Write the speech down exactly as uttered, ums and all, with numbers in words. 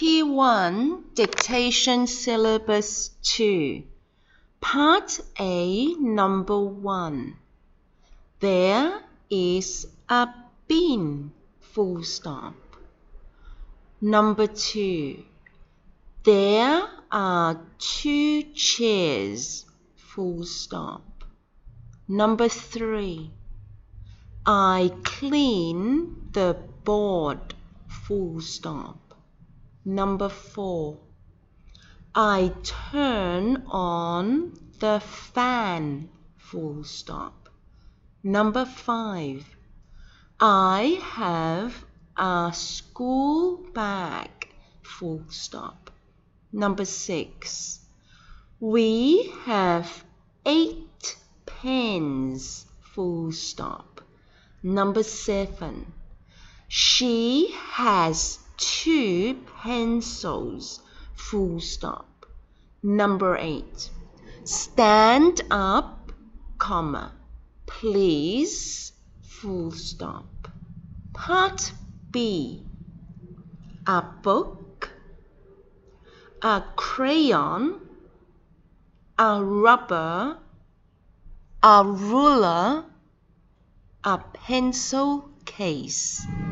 Key one, Dictation Syllabus two. Part A, number one. There is a bin, full stop. Number two. There are two chairs, full stop. Number three. I clean the board, full stop. Number four. I turn on the fan, full stop. Number five. I have a school bag, full stop. Number six. We have eight pens, full stop. Number seven. She has two pencils, full stop. Number eight. Stand up, comma, please, full stop. Part B. A book, a crayon, a rubber, a ruler, a pencil case.